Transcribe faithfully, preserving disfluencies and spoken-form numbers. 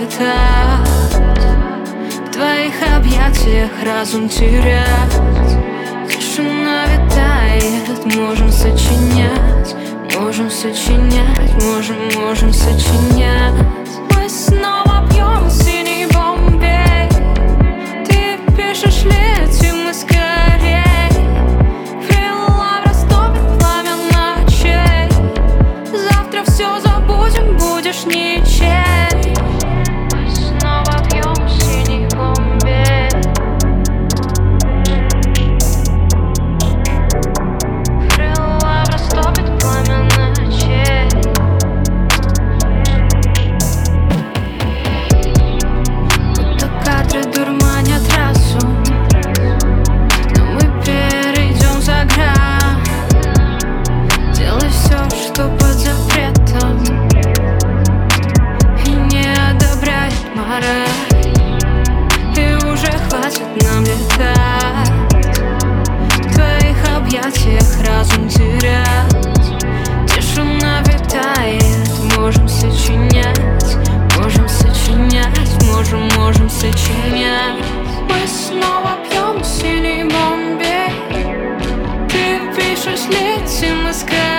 летать, в твоих объятиях разум терять. Тишина витает, можем сочинять, можем сочинять, можем, можем сочинять. Мы снова пьем синий Бомбей. Ты пишешь, летим мы скорей. Фрилав растопит пламя ночей. Завтра все забудем, будешь ничей. Мы снова пьем синий Бомбей. Фрилав растопит пламя ночей. Будто кадры дурманят разум, но мы перейдем за грань. Делай все, что под запретом, и не одобряет мораль. И уже хватит нам летать, в твоих объятиях разум терять. Тишина витает, можем сочинять, можем сочинять, можем, можем сочинять. Мы снова пьем синий Бомбей. Ты пишешь, летим мы скорее.